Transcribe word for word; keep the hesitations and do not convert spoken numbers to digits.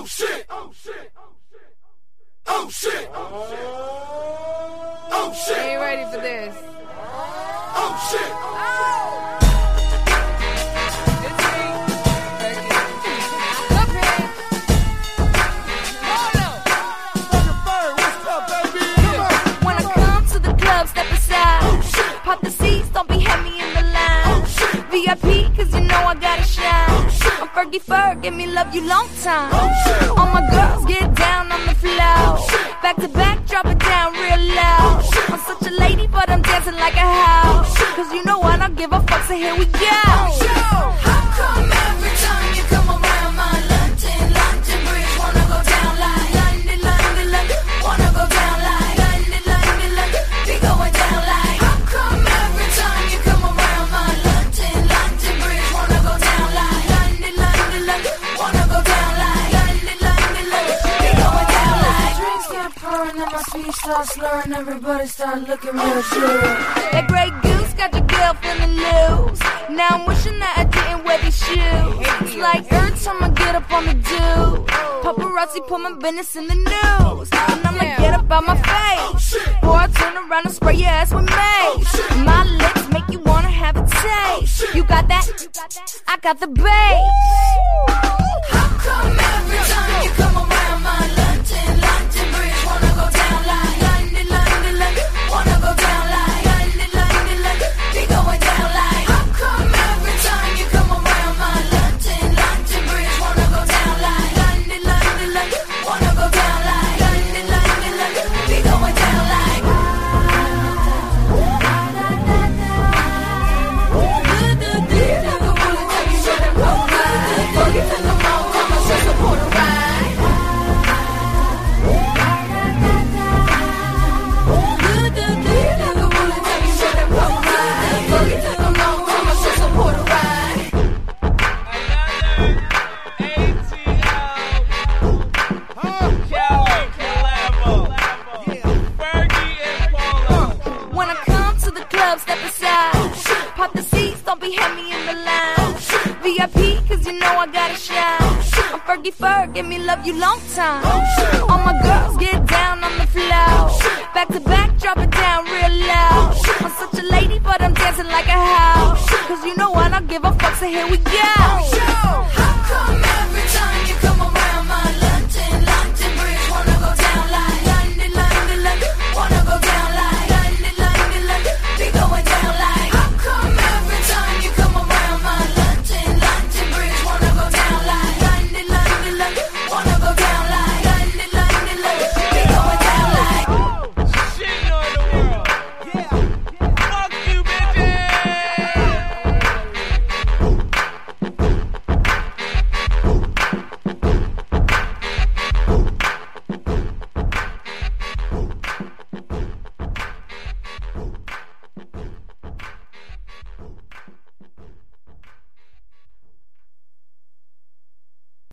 Oh shit! Oh shit! Oh shit! Oh shit! Ain't ready for this. Oh shit! Oh! Pop the seats, don't be heavy in the line. V I P, cause you know I gotta shine. I'm Fergie Ferg, give me love you long time. All my girls get down on the floor. Back to back, drop it down real loud. I'm such a lady, but I'm dancing like a house. Cause you know I don't give a fuck, so here we go. How come every time you come around my London, London Bridge wanna go down like London, London, London, wanna go down like London, London, London, be going down like. Start slurring, everybody start looking real sure. That Grey Goose got your girl feeling loose. Now I'm wishing that I didn't wear these shoes. It's like every time I get up on the do, paparazzi put my business in the news. And I'ma get up out my face before I turn around and spray your ass with mace. My lips make you wanna have a taste. You got that? I got the bass. How come every time you come around my London, London Bridge wanna go down like London, London, London, wanna go down like London, London, London, be going down like. How come every time you come around my London, London Bridge wanna go down like London, London, London, wanna go down like London, London, London, be going down like. Step aside, pop the seats, don't be heavy in the line. V I P, cause you know I gotta shine. I'm Fergie Ferg, give me love you long time. All my girls get down on the floor. Back to back, drop it down real loud. I'm such a lady, but I'm dancing like a house. Cause you know I don't give a fuck, so here we go. How come